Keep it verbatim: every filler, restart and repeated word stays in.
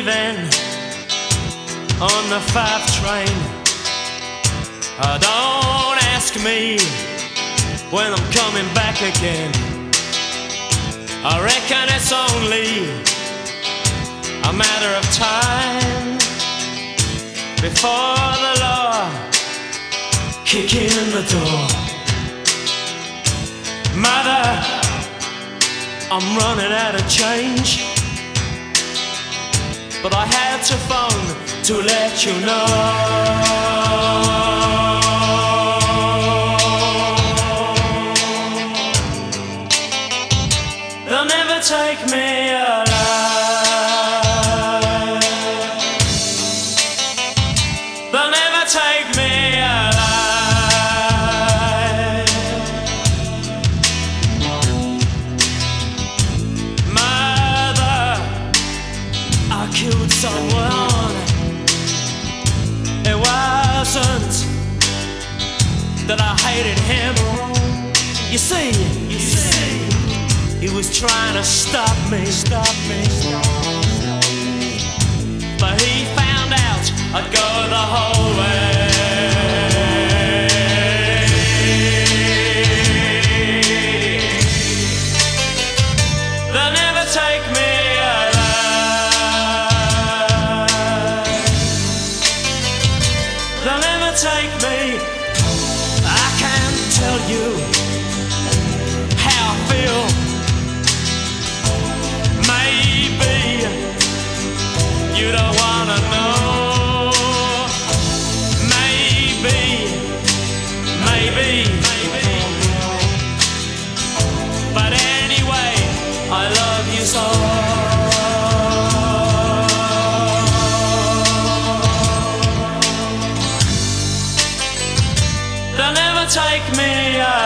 leaving on the five train. Uh, don't ask me when I'm coming back again. I reckon it's only a matter of time before the law kick in the door. Mother, I'm running out of change, but I had to phone to let you know. They'll never take me alive. They'll never take me alive. Mother, I killed someone. It wasn't that I hated him. You see, you see, he was trying to stop me, stop me, but he found out I'd go the whole way. They'll never take me alive. They'll never take me. I can't tell you how I feel. You don't wanna know. Maybe, maybe, maybe. But anyway, I love you so. They'll never take me out.